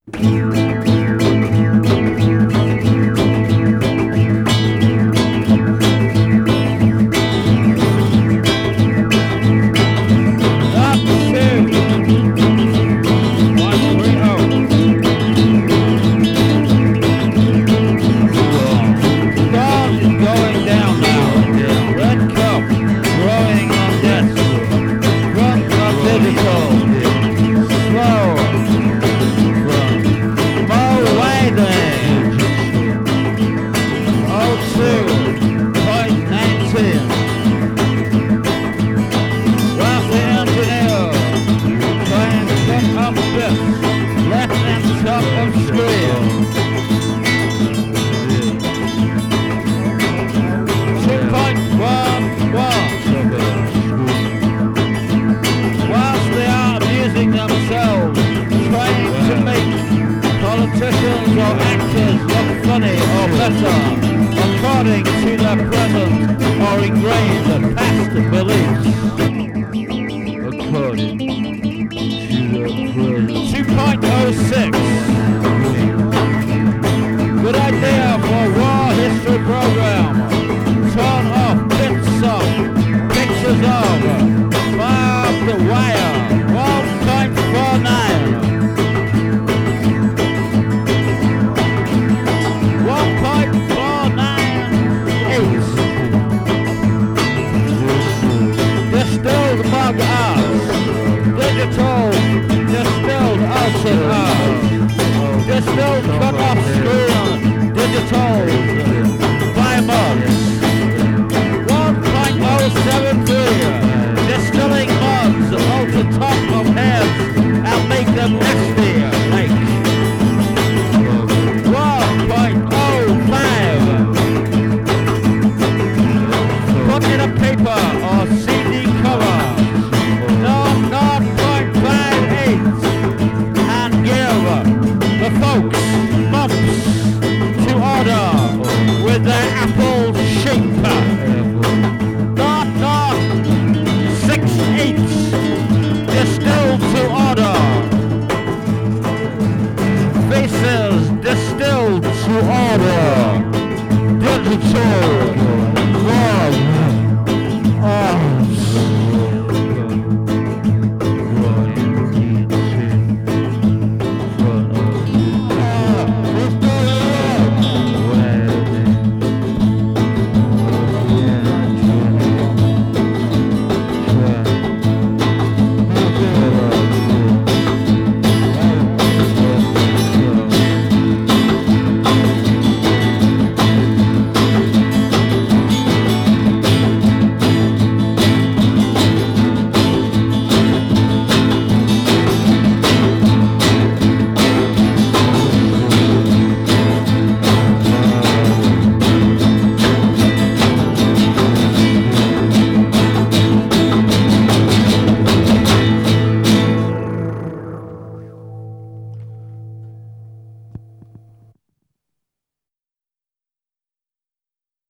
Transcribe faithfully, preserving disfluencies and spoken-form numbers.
Politicians or actors look funny or better according to their present or ingrained past beliefs. According to their present. two point oh six. Good idea for a war history program. Torn off bits of, pictures of, Bob the Wire, one point four nine. Distilled mug arts, digital distilled acid art, distilled cut off screen, digital